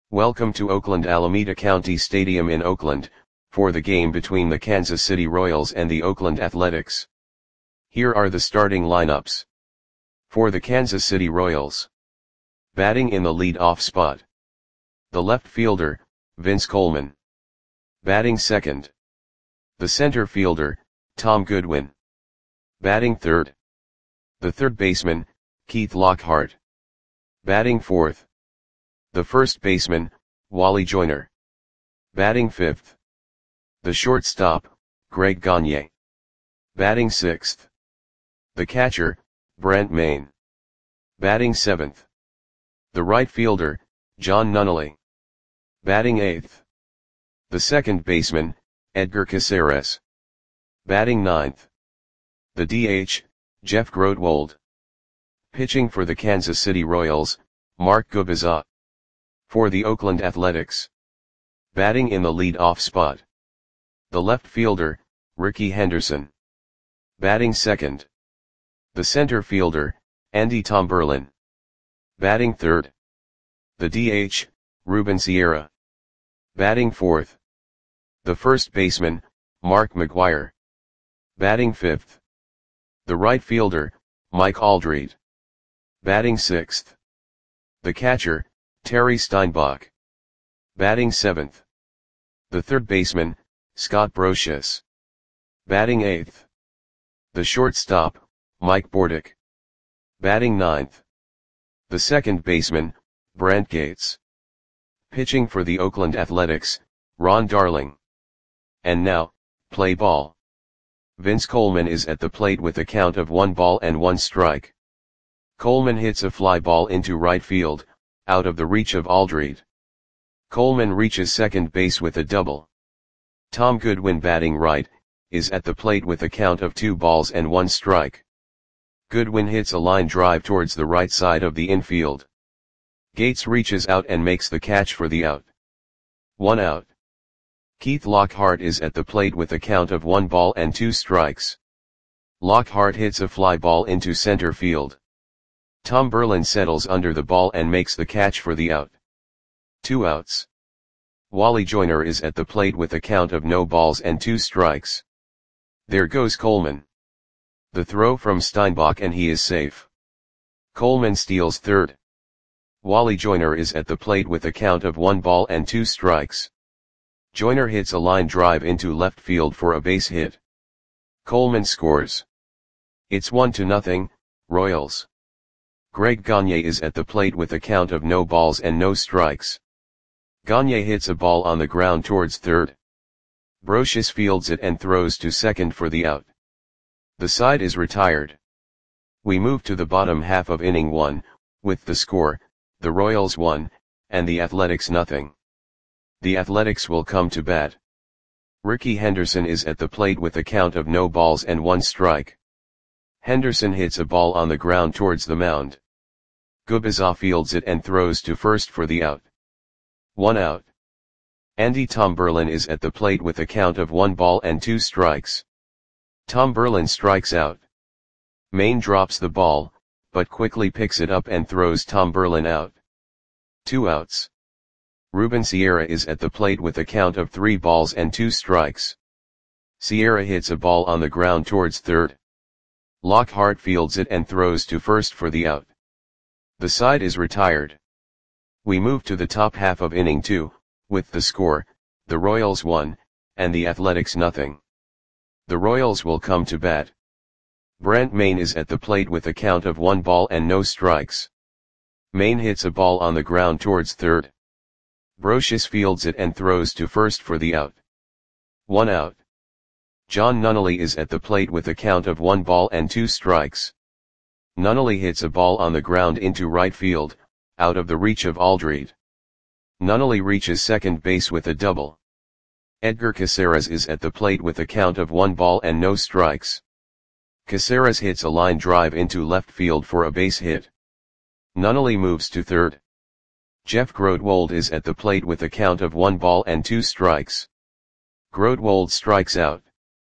Welcome to Oakland Alameda County Stadium in Oakland, for the game between the Kansas City Royals and the Oakland Athletics. Here are the starting lineups. For the Kansas City Royals. Batting in the lead-off spot. The left fielder, Vince Coleman. Batting second. The center fielder, Tom Goodwin. Batting third. The third baseman, Keith Lockhart. Batting fourth. The first baseman, Wally Joyner. Batting fifth. The shortstop, Greg Gagne. Batting sixth. The catcher, Brent Mayne. Batting seventh. The right fielder, John Nunnally. Batting eighth. The second baseman, Edgar Caceres. Batting ninth. The DH, Jeff Grotwold. Pitching for the Kansas City Royals, Mark Gubicza. For the Oakland Athletics. Batting in the lead-off spot. The left fielder, Rickey Henderson. Batting second. The center fielder, Andy Tomberlin. Batting third. The DH, Ruben Sierra. Batting fourth. The first baseman, Mark McGwire. Batting fifth. The right fielder, Mike Aldred. Batting sixth. The catcher, Terry Steinbach. Batting seventh. The third baseman, Scott Brosius. Batting eighth. The shortstop, Mike Bordick. Batting ninth. The second baseman, Brent Gates. Pitching for the Oakland Athletics, Ron Darling. And now, play ball. Vince Coleman is at the plate with a count of 1-1 Coleman hits a fly ball into right field, out of the reach of Aldred. Coleman reaches second base with a double. Tom Goodwin, batting right, is at the plate with a count of 2-1. Goodwin hits a line drive towards the right side of the infield. Gates reaches out and makes the catch for the out. 1 out. Keith Lockhart is at the plate with a count of 1-2. Lockhart hits a fly ball into center field. Tomberlin settles under the ball and makes the catch for the out. 2 outs. Wally Joyner is at the plate with a count of 0-2. There goes Coleman. The throw from Steinbach and he is safe. Coleman steals third. Wally Joyner is at the plate with a count of 1-2. Joyner hits a line drive into left field for a base hit. Coleman scores. It's 1-0, Royals. Greg Gagne is at the plate with a count of 0-0. Gagne hits a ball on the ground towards third. Brosius fields it and throws to second for the out. The side is retired. We move to the bottom half of inning 1, with the score, the Royals 1, and the Athletics 0. The Athletics will come to bat. Rickey Henderson is at the plate with a count of 0-1. Henderson hits a ball on the ground towards the mound. Gubicza fields it and throws to first for the out. 1 out. Andy Tomberlin is at the plate with a count of 1-2. Tomberlin strikes out. Mayne drops the ball, but quickly picks it up and throws Tomberlin out. 2 outs. Ruben Sierra is at the plate with a count of 3-2. Sierra hits a ball on the ground towards third. Lockhart fields it and throws to first for the out. The side is retired. We move to the top half of inning 2, with the score, the Royals 1, and the Athletics 0. The Royals will come to bat. Brent Mayne is at the plate with a count of 1-0. Mayne hits a ball on the ground towards third. Brosius fields it and throws to first for the out. 1 out. John Nunnally is at the plate with a count of 1-2. Nunnally hits a ball on the ground into right field, out of the reach of Aldred. Nunnally reaches second base with a double. Edgar Caceres is at the plate with a count of 1-0. Caceres hits a line drive into left field for a base hit. Nunnally moves to third. Jeff Grotwold is at the plate with a count of 1-2. Grotwold strikes out.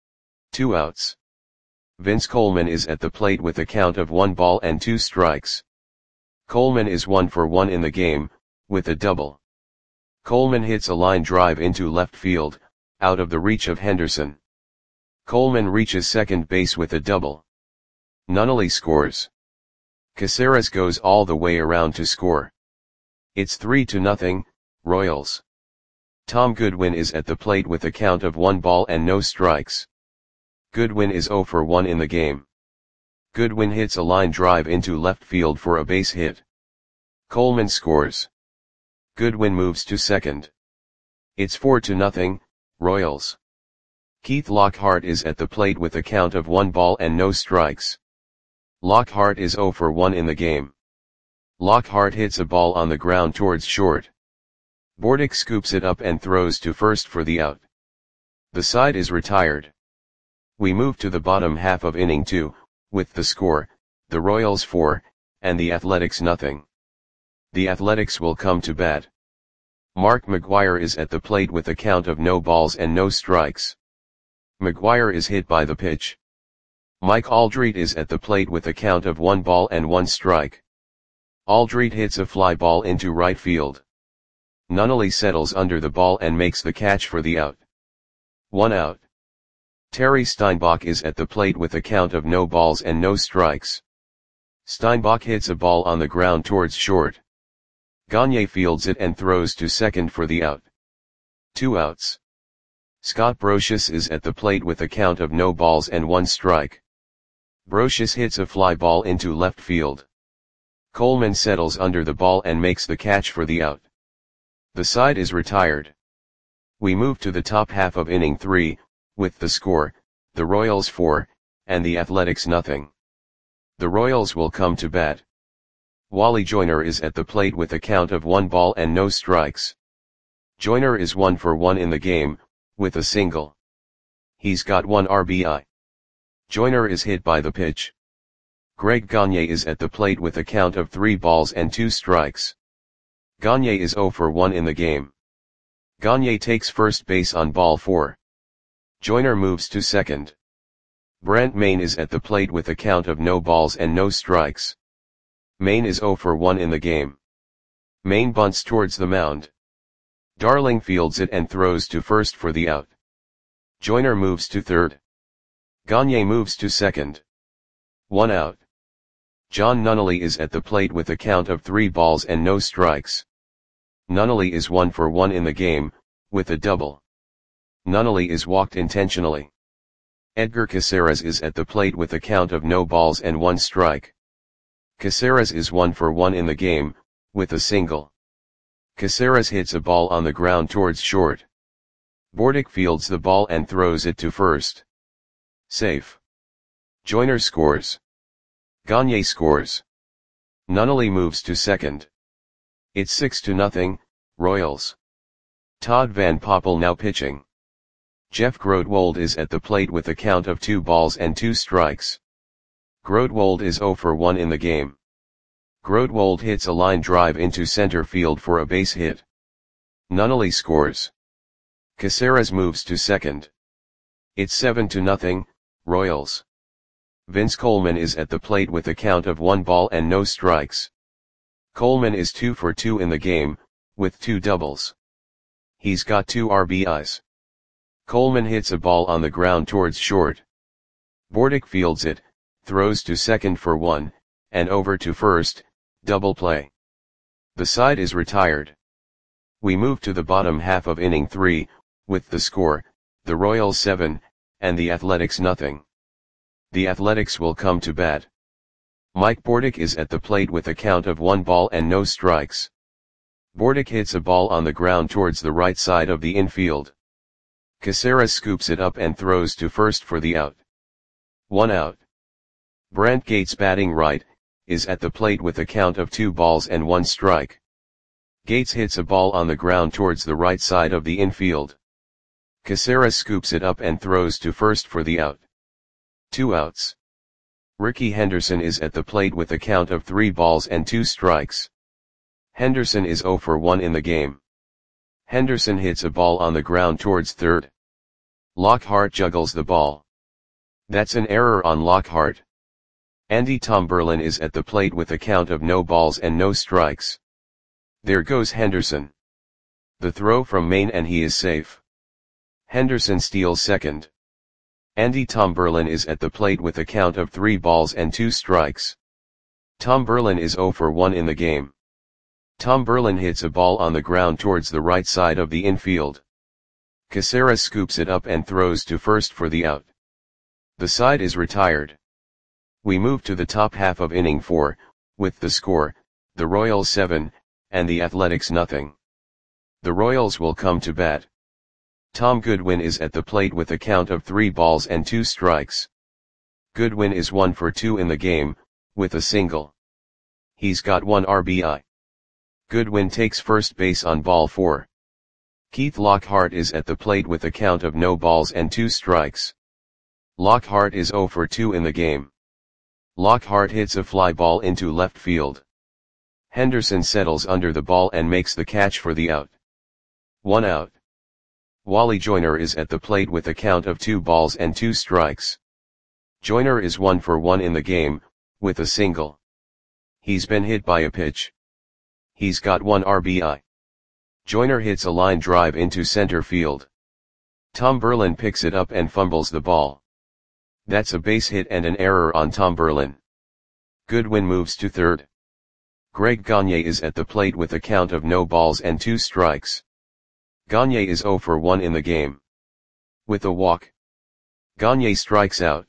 2 outs. Vince Coleman is at the plate with a count of 1-2. Coleman is 1 for 1 in the game, with a double. Coleman hits a line drive into left field, out of the reach of Henderson. Coleman reaches second base with a double. Nunnally scores. Caceres goes all the way around to score. It's 3-0, Royals. Tom Goodwin is at the plate with a count of 1 ball and no strikes. Goodwin is 0 for 1 in the game. Goodwin hits a line drive into left field for a base hit. Coleman scores. Goodwin moves to second. It's 4-0, Royals. Keith Lockhart is at the plate with a count of 1 ball and no strikes. Lockhart is 0 for 1 in the game. Lockhart hits a ball on the ground towards short. Bordick scoops it up and throws to first for the out. The side is retired. We move to the bottom half of inning 2, with the score, the Royals 4, and the Athletics nothing. The Athletics will come to bat. Mark McGwire is at the plate with a count of no balls and no strikes. McGwire is hit by the pitch. Mike Aldrete is at the plate with a count of 1 ball and 1 strike. Aldrete hits a fly ball into right field. Nunnally settles under the ball and makes the catch for the out. 1 out. Terry Steinbach is at the plate with a count of no balls and no strikes. Steinbach hits a ball on the ground towards short. Gagne fields it and throws to second for the out. 2 outs. Scott Brocious is at the plate with a count of no balls and 1 strike. Brocious hits a fly ball into left field. Coleman settles under the ball and makes the catch for the out. The side is retired. We move to the top half of inning 3, with the score, the Royals 4, and the Athletics nothing. The Royals will come to bat. Wally Joyner is at the plate with a count of 1 ball and no strikes. Joyner is 1 for 1 in the game, with a single. He's got 1 RBI. Joyner is hit by the pitch. Greg Gagne is at the plate with a count of 3 balls and 2 strikes. Gagne is 0 for 1 in the game. Gagne takes first base on ball 4. Joyner moves to second. Brent Maine is at the plate with a count of no balls and no strikes. Maine is 0 for 1 in the game. Maine bunts towards the mound. Darling fields it and throws to first for the out. Joyner moves to third. Gagne moves to second. 1 out. John Nunnally is at the plate with a count of 3 balls and no strikes. Nunnally is 1 for 1 in the game, with a double. Nunnally is walked intentionally. Edgar Caceres is at the plate with a count of no balls and 1 strike. Caceres is 1 for 1 in the game, with a single. Caceres hits a ball on the ground towards short. Bordick fields the ball and throws it to first. Safe. Joyner scores. Gagne scores. Nunnally moves to second. It's 6-0, Royals. Todd Van Poppel now pitching. Jeff Grotewold is at the plate with a count of 2 balls and 2 strikes. Grotewold is 0 for 1 in the game. Grotewold hits a line drive into center field for a base hit. Nunnally scores. Caceres moves to second. It's 7-0, Royals. Vince Coleman is at the plate with a count of 1 ball and no strikes. Coleman is 2 for 2 in the game, with 2 doubles. He's got 2 RBIs. Coleman hits a ball on the ground towards short. Bordick fields it, throws to second for 1, and over to first, double play. The side is retired. We move to the bottom half of inning 3, with the score, the Royals 7, and the Athletics nothing. The Athletics will come to bat. Mike Bordick is at the plate with a count of 1 ball and no strikes. Bordick hits a ball on the ground towards the right side of the infield. Caceres scoops it up and throws to first for the out. 1 out. Brent Gates, batting right, is at the plate with a count of 2 balls and 1 strike. Gates hits a ball on the ground towards the right side of the infield. Caceres scoops it up and throws to first for the out. 2 outs. Ricky Henderson is at the plate with a count of 3 balls and 2 strikes. Henderson is 0 for 1 in the game. Henderson hits a ball on the ground towards third. Lockhart juggles the ball. That's an error on Lockhart. Andy Tomberlin is at the plate with a count of no balls and no strikes. There goes Henderson. The throw from Main and he is safe. Henderson steals second. Andy Tomberlin is at the plate with a count of 3 balls and 2 strikes. Tomberlin is 0 for 1 in the game. Tomberlin hits a ball on the ground towards the right side of the infield. Caceres scoops it up and throws to first for the out. The side is retired. We move to the top half of inning 4, with the score, the Royals 7, and the Athletics nothing. The Royals will come to bat. Tom Goodwin is at the plate with a count of 3 balls and 2 strikes. Goodwin is 1 for 2 in the game, with a single. He's got 1 RBI. Goodwin takes first base on ball 4. Keith Lockhart is at the plate with a count of no balls and 2 strikes. Lockhart is 0 for 2 in the game. Lockhart hits a fly ball into left field. Henderson settles under the ball and makes the catch for the out. 1 out. Wally Joyner is at the plate with a count of 2 balls and 2 strikes. Joyner is 1 for 1 in the game, with a single. He's been hit by a pitch. He's got 1 RBI. Joyner hits a line drive into center field. Tomberlin picks it up and fumbles the ball. That's a base hit and an error on Tomberlin. Goodwin moves to third. Greg Gagne is at the plate with a count of no balls and 2 strikes. Gagne is 0 for 1 in the game. With a walk. Gagne strikes out.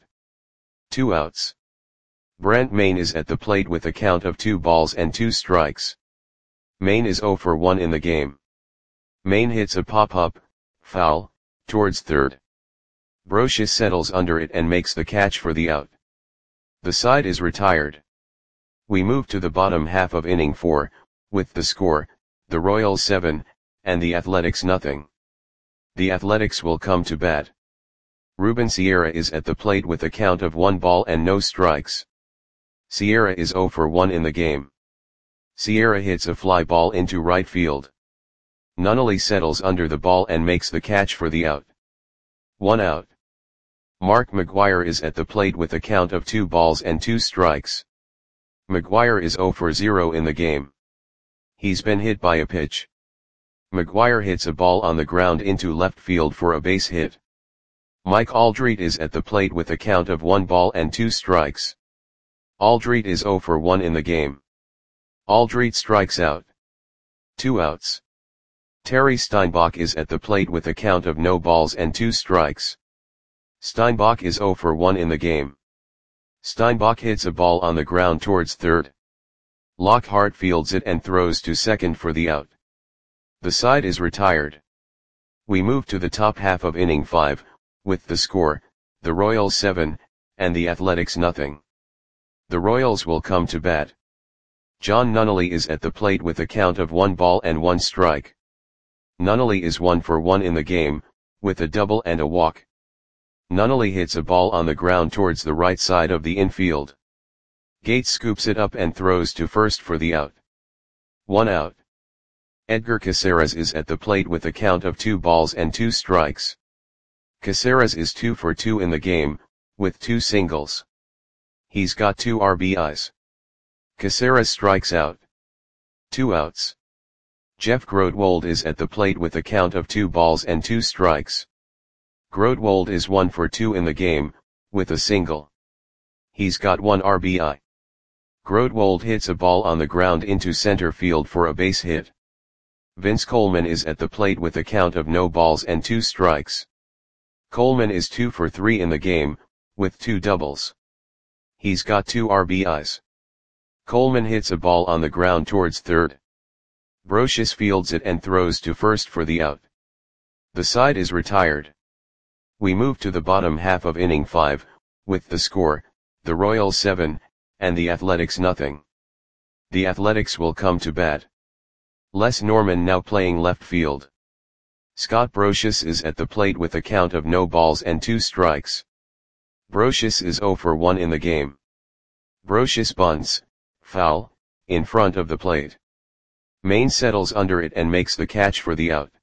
2 outs. Brant Main is at the plate with a count of 2 balls and 2 strikes. Main is 0 for 1 in the game. Main hits a pop-up, foul, towards third. Brocious settles under it and makes the catch for the out. The side is retired. We move to the bottom half of inning 4, with the score, the Royals 7, and the Athletics nothing. The Athletics will come to bat. Ruben Sierra is at the plate with a count of 1 ball and no strikes. Sierra is 0 for 1 in the game. Sierra hits a fly ball into right field. Nunnally settles under the ball and makes the catch for the out. 1 out. Mark McGwire is at the plate with a count of 2 balls and 2 strikes. McGwire is 0 for 0 in the game. He's been hit by a pitch. McGwire hits a ball on the ground into left field for a base hit. Mike Aldrete is at the plate with a count of 1 ball and 2 strikes. Aldrete is 0 for 1 in the game. Aldrete strikes out. 2 outs. Terry Steinbach is at the plate with a count of no balls and 2 strikes. Steinbach is 0 for 1 in the game. Steinbach hits a ball on the ground towards third. Lockhart fields it and throws to second for the out. The side is retired. We move to the top half of inning 5, with the score, the Royals 7, and the Athletics nothing. The Royals will come to bat. John Nunnally is at the plate with a count of 1 ball and 1 strike. Nunnally is 1 for 1 in the game, with a double and a walk. Nunnally hits a ball on the ground towards the right side of the infield. Gates scoops it up and throws to first for the out. 1 out. Edgar Caceres is at the plate with a count of 2 balls and 2 strikes. Caceres is 2 for 2 in the game, with 2 singles. He's got 2 RBIs. Caceres strikes out. 2 outs. Jeff Grotwold is at the plate with a count of 2 balls and 2 strikes. Grotwold is 1 for 2 in the game, with a single. He's got 1 RBI. Grotwold hits a ball on the ground into center field for a base hit. Vince Coleman is at the plate with a count of no balls and 2 strikes. Coleman is 2 for 3 in the game, with 2 doubles. He's got 2 RBIs. Coleman hits a ball on the ground towards third. Brocious fields it and throws to first for the out. The side is retired. We move to the bottom half of inning 5, with the score, the Royals 7, and the Athletics nothing. The Athletics will come to bat. Les Norman now playing left field. Scott Brocious is at the plate with a count of no balls and 2 strikes. Brocious is 0 for 1 in the game. Brocious bunts, foul, in front of the plate. Main settles under it and makes the catch for the out.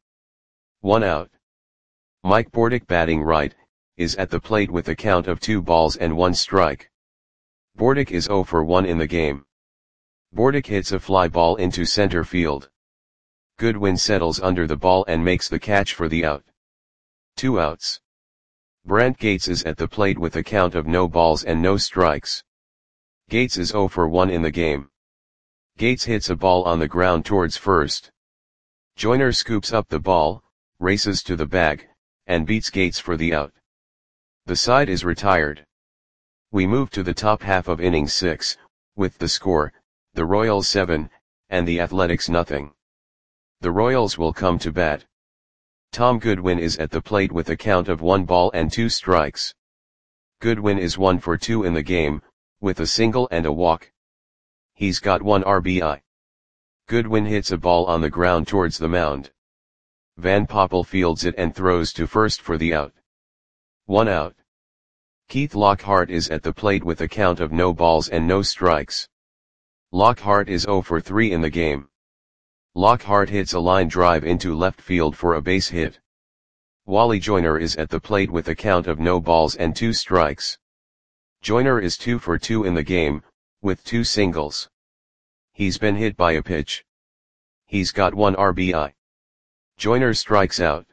1 out. Mike Bordick batting right, is at the plate with a count of 2 balls and 1 strike. Bordick is 0 for 1 in the game. Bordick hits a fly ball into center field. Goodwin settles under the ball and makes the catch for the out. 2 outs. Brent Gates is at the plate with a count of no balls and no strikes. Gates is 0 for 1 in the game. Gates hits a ball on the ground towards first. Joyner scoops up the ball, races to the bag, and beats Gates for the out. The side is retired. We move to the top half of inning 6, with the score, the Royals 7, and the Athletics nothing. The Royals will come to bat. Tom Goodwin is at the plate with a count of 1 ball and 2 strikes. Goodwin is 1 for 2 in the game, with a single and a walk. He's got 1 RBI. Goodwin hits a ball on the ground towards the mound. Van Poppel fields it and throws to first for the out. 1 out. Keith Lockhart is at the plate with a count of no balls and no strikes. Lockhart is 0 for 3 in the game. Lockhart hits a line drive into left field for a base hit. Wally Joyner is at the plate with a count of no balls and 2 strikes. Joyner is 2 for 2 in the game, with 2 singles. He's been hit by a pitch. He's got 1 RBI. Joyner strikes out.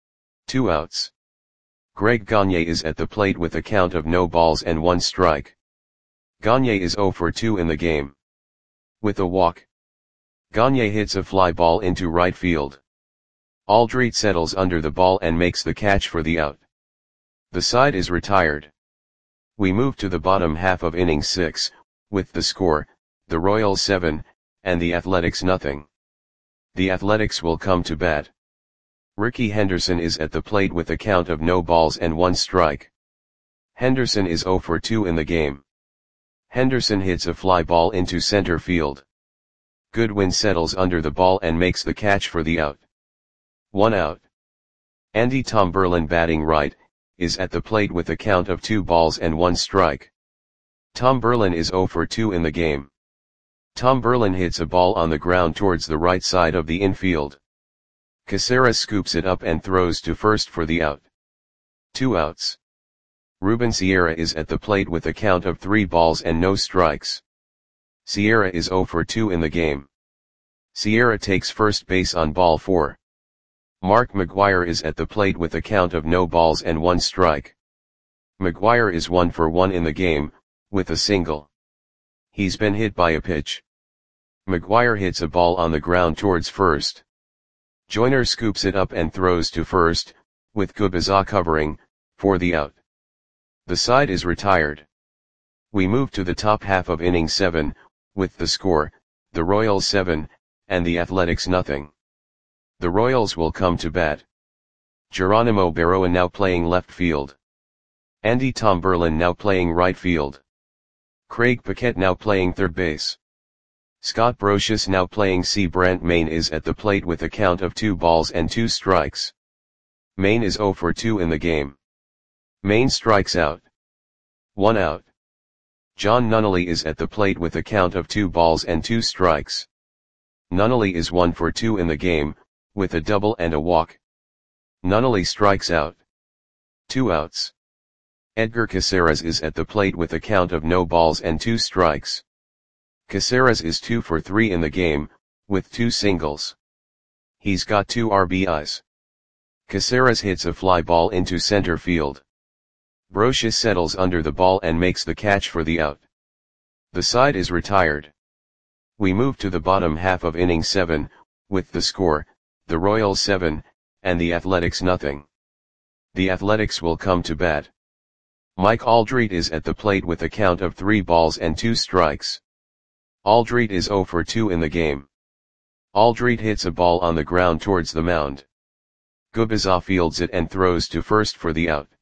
2 outs. Greg Gagne is at the plate with a count of no balls and 1 strike. Gagne is 0 for 2 in the game. With a walk. Gagne hits a fly ball into right field. Aldrete settles under the ball and makes the catch for the out. The side is retired. We move to the bottom half of inning 6, with the score, the Royals 7, and the Athletics nothing. The Athletics will come to bat. Ricky Henderson is at the plate with a count of no balls and 1 strike. Henderson is 0 for 2 in the game. Henderson hits a fly ball into center field. Goodwin settles under the ball and makes the catch for the out. 1 out. Andy Tomberlin, batting right, is at the plate with a count of 2 balls and 1 strike. Tomberlin is 0 for 2 in the game. Tomberlin hits a ball on the ground towards the right side of the infield. Caceres scoops it up and throws to first for the out. 2 outs. Ruben Sierra is at the plate with a count of 3 balls and no strikes. Sierra is 0 for 2 in the game. Sierra takes first base on ball 4. Mark McGuire is at the plate with a count of no balls and 1 strike. McGuire is 1 for 1 in the game, with a single. He's been hit by a pitch. McGuire hits a ball on the ground towards first. Joyner scoops it up and throws to first, with Gubiza covering, for the out. The side is retired. We move to the top half of inning 7, with the score, the Royals 7, and the Athletics nothing. The Royals will come to bat. Geronimo Barroa now playing left field. Andy Tomberlin now playing right field. Craig Paquette now playing third base. Scott Brocious now playing C. Brent Maine is at the plate with a count of 2 balls and 2 strikes. Maine is 0 for 2 in the game. Maine strikes out. 1 out. John Nunnally is at the plate with a count of 2 balls and 2 strikes. Nunnally is 1 for 2 in the game, with a double and a walk. Nunnally strikes out. 2 outs. Edgar Caceres is at the plate with a count of no balls and 2 strikes. Caceres is 2 for 3 in the game, with 2 singles. He's got 2 RBIs. Caceres hits a fly ball into center field. Brocious settles under the ball and makes the catch for the out. The side is retired. We move to the bottom half of inning 7, with the score, the Royals 7, and the Athletics nothing. The Athletics will come to bat. Mike Aldrete is at the plate with a count of 3 balls and 2 strikes. Aldrete is 0 for 2 in the game. Aldrete hits a ball on the ground towards the mound. Gubiza fields it and throws to first for the out.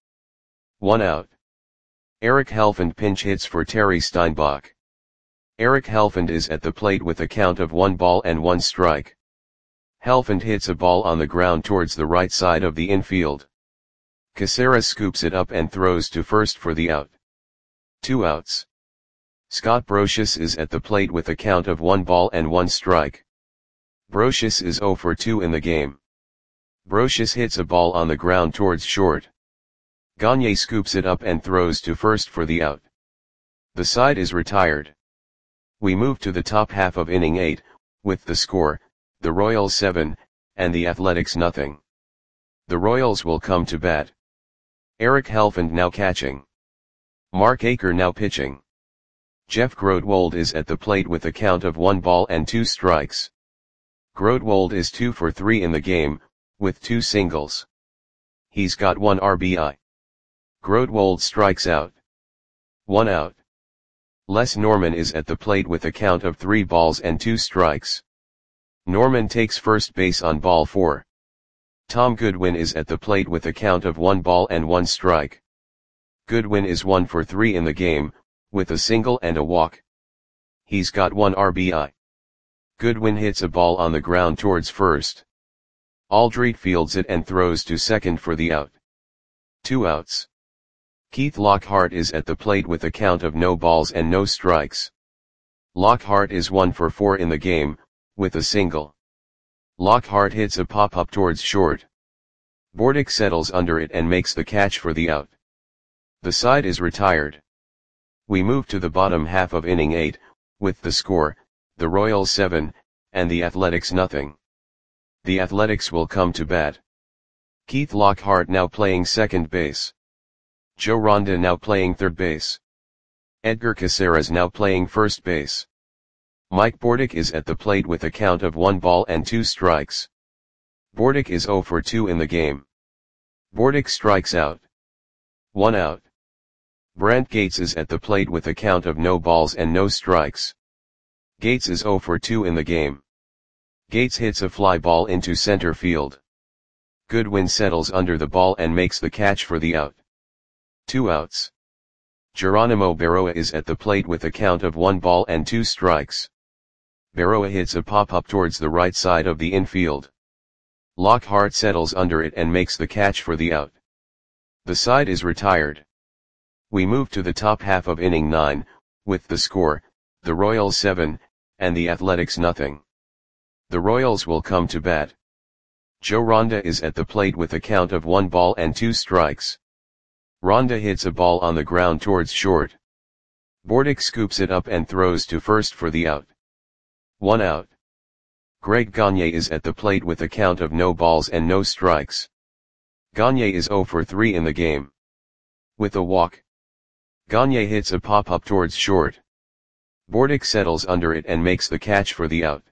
1 out. Eric Helfand pinch hits for Terry Steinbach. Eric Helfand is at the plate with a count of 1 ball and 1 strike. Helfand hits a ball on the ground towards the right side of the infield. Caceres scoops it up and throws to first for the out. 2 outs. Scott Brocious is at the plate with a count of 1 ball and 1 strike. Brocious is 0 for 2 in the game. Brocious hits a ball on the ground towards short. Gagne scoops it up and throws to first for the out. The side is retired. We move to the top half of inning 8, with the score, the Royals 7, and the Athletics nothing. The Royals will come to bat. Eric Helfand now catching. Mark Aker now pitching. Jeff Grotewold is at the plate with a count of 1 ball and 2 strikes. Grotewold is 2 for 3 in the game, with 2 singles. He's got 1 RBI. Grotewold strikes out. 1 out. Les Norman is at the plate with a count of 3 balls and 2 strikes. Norman takes first base on ball 4. Tom Goodwin is at the plate with a count of 1 ball and 1 strike. Goodwin is 1 for 3 in the game, with a single and a walk. He's got 1 RBI. Goodwin hits a ball on the ground towards first. Aldrete fields it and throws to second for the out. 2 outs. Keith Lockhart is at the plate with a count of no balls and no strikes. Lockhart is 1 for 4 in the game, with a single. Lockhart hits a pop-up towards short. Bordick settles under it and makes the catch for the out. The side is retired. We move to the bottom half of inning 8, with the score, the Royals 7, and the Athletics nothing. The Athletics will come to bat. Keith Lockhart now playing second base. Joe Ronda now playing third base. Edgar Caceres now playing first base. Mike Bordick is at the plate with a count of 1 ball and 2 strikes. Bordick is 0 for 2 in the game. Bordick strikes out. 1 out. Brent Gates is at the plate with a count of no balls and no strikes. Gates is 0 for 2 in the game. Gates hits a fly ball into center field. Goodwin settles under the ball and makes the catch for the out. 2 outs. Geronimo Berroa is at the plate with a count of 1 ball and 2 strikes. Berroa hits a pop-up towards the right side of the infield. Lockhart settles under it and makes the catch for the out. The side is retired. We move to the top half of inning 9, with the score, the Royals 7, and the Athletics nothing. The Royals will come to bat. Joe Ronda is at the plate with a count of 1 ball and 2 strikes. Ronda hits a ball on the ground towards short. Bordick scoops it up and throws to first for the out. 1 out. Greg Gagne is at the plate with a count of no balls and no strikes. Gagne is 0 for 3 in the game. With a walk. Gagne hits a pop-up towards short. Bordick settles under it and makes the catch for the out.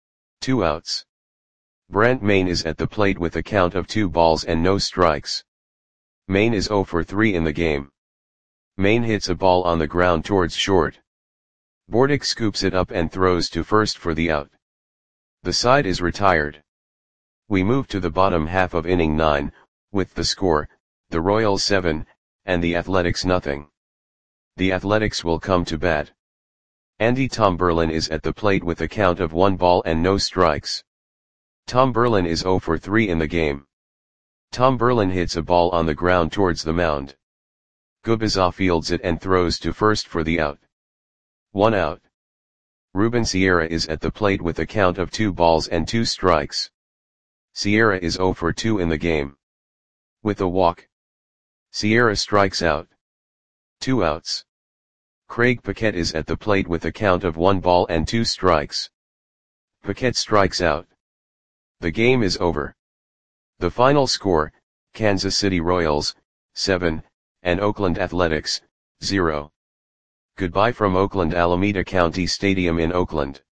2 outs. Brent Mayne is at the plate with a count of 2 balls and no strikes. Mayne is 0 for 3 in the game. Mayne hits a ball on the ground towards short. Bordick scoops it up and throws to first for the out. The side is retired. We move to the bottom half of inning 9, with the score, the Royals 7, and the Athletics nothing. The Athletics will come to bat. Andy Tom Berlin is at the plate with a count of 1 ball and no strikes. Tom Berlin is 0 for 3 in the game. Tom Berlin hits a ball on the ground towards the mound. Gubizza fields it and throws to first for the out. 1 out. Ruben Sierra is at the plate with a count of 2 balls and 2 strikes. Sierra is 0 for 2 in the game. With a walk. Sierra strikes out. 2 outs. Craig Paquette is at the plate with a count of 1 ball and 2 strikes. Paquette strikes out. The game is over. The final score, Kansas City Royals, 7, and Oakland Athletics, 0. Goodbye from Oakland Alameda County Stadium in Oakland.